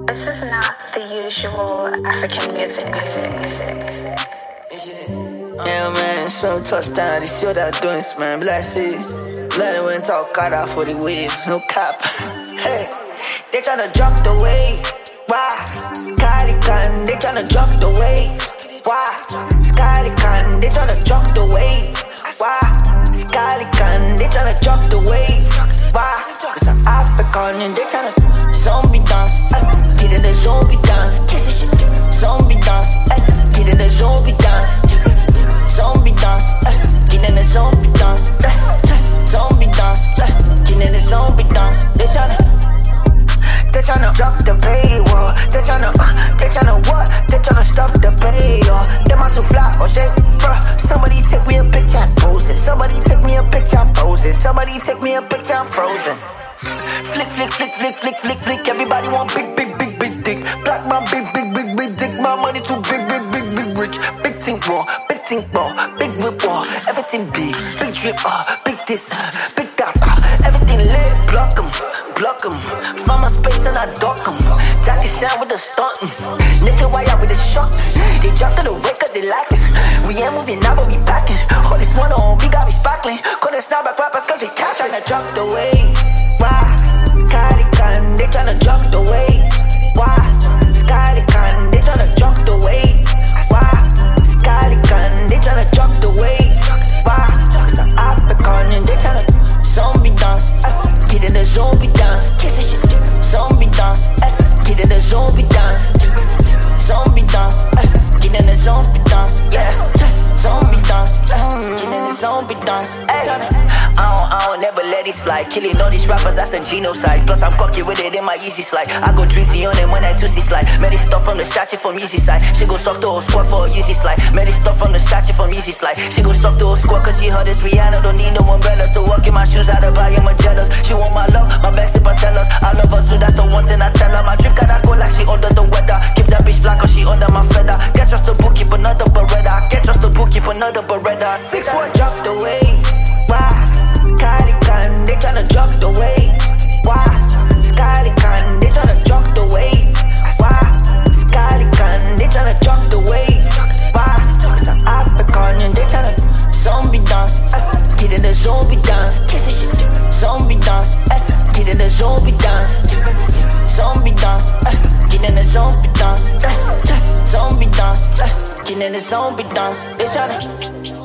This is not the usual African music. Yeah, man, some touchdown, they see what they're doing, man. Bless it. Let it went talk cut out for the wave, no cap. Hey, they tryna drop the wave. Why? Calican, they tryna drop the wave. Why? Scalican, they tryna drop the wave. Why? Scalican, they tryna drop the wave. Why? Cause I'm African and they tryna zombie dance. Get in the zombie dance. Kiss it shit. Zombie dance. Get in the zombie dance. Zombie dance. Get in the zombie dance. Zombie dance. Get in the zombie dance. They tryna drop the paywall. They tryna what? They tryna stop the pay. Them out to fly or shit, bruh. Somebody take me a picture, I'm posing. Somebody take me a picture, I'm posing. Somebody take me a picture, I'm frozen. Flick, flick, flick, flick, flick, flick, flick. Everybody want big, big, big, big dick. Black man, big, big, big, big dick. My money too big, big, big, big rich. Big think raw, big think raw, big whip raw. Everything big, big drip, big this, big that, everything lit. Block 'em, block 'em. Find my space and I dock 'em. Jackie Chan with the stunt. Naked wire with the shock. They jumped to the way cause they like it. We ain't moving now but we packing. All this one on me got me sparkling. Couldn't snap back rappers cause they can't. Tryna drop the wave. Why? Calican, they tryna drop the wave. Why? Scalican, they tryna drop the wave. Why? Scalican, they tryna drop the wave. Why? Cause I'm African and they tryna zombie dance. Get in the zombie dance. Kiss it shit. Zombie dance. Get in the zombie dance. Zombie dance. Get in the zombie dance. Yeah. Zombie dance. Get in the zombie dance. I don't never let it slide. Killing all these rappers, that's a genocide. Plus I'm cocky with it in my easy slide. I go drizzy on them when I twist slide. Made it stuff from the shot, shit from easy side. She go suck the whole squad for a easy slide. Made it stuff from the shot, shit from easy slide. She go suck the whole squad cause she heard this Rihanna. Don't need no umbrellas to walk in my shoes, how to buy him a jealous. She want my love, my back sip and tell us. I love her too, that's the one thing I tell her. My drip got go like she under the weather. Keep that bitch fly cause she under my feather. Can't trust the book, keep another Beretta. Can't trust the book, keep another Beretta. 6-1 drop the wave. Why? Calican, they tryna drop the wave. Why? Scalican, they tryna drop the wave. Why? Scalican, they tryna drop the wave. Why? Cause I'm African and they tryna zombie dance. Get in the zombie dance. Kiss it shit. Zombie dance. Get in the zombie dance. Zombie dance. Get in the zombie dance. Zombie dance. Get in the zombie dance. They tryna